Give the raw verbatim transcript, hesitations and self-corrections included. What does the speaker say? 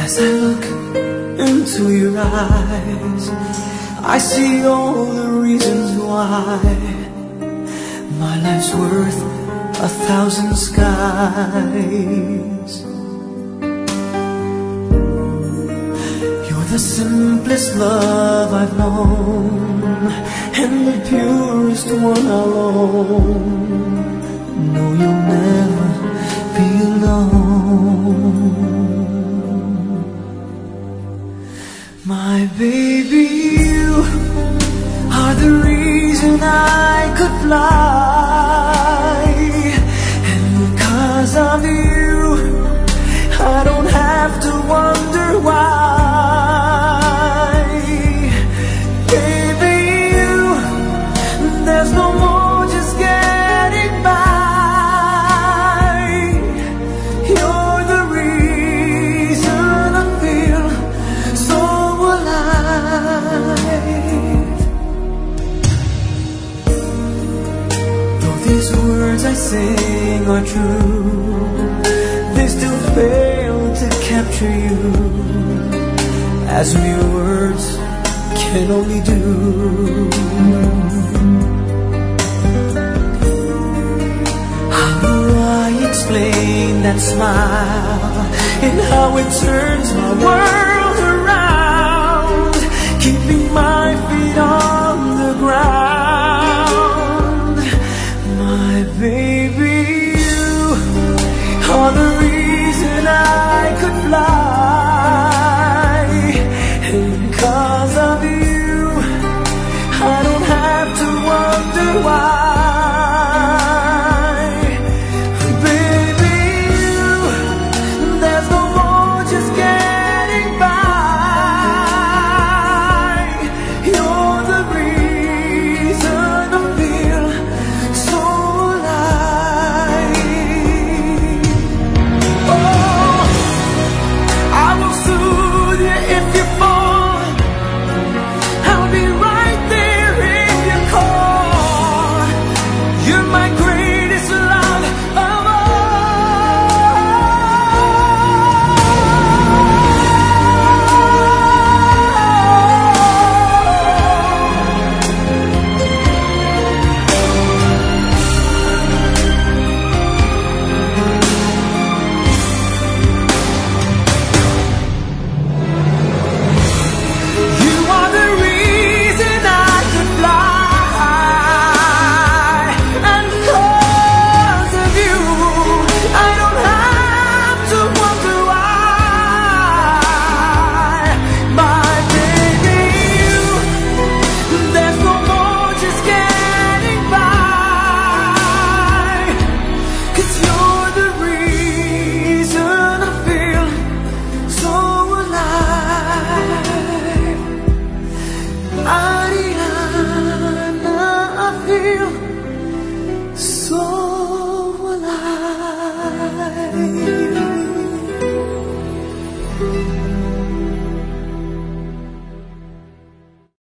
As I look into your eyes, I see all the reasons why my life's worth a thousand skies. You're the simplest love I've known, and the purest one I'll own. No, you'll never be alone. My baby, you are the reason I could fly, and because of you, I don't have to wonder why. Baby, you, there's no more just getting by. You're the reason I feel so alive. Though these words I sing are true, they still fail to capture you, as mere words can only do. How do I explain that smile and how it turns my world around, keeping my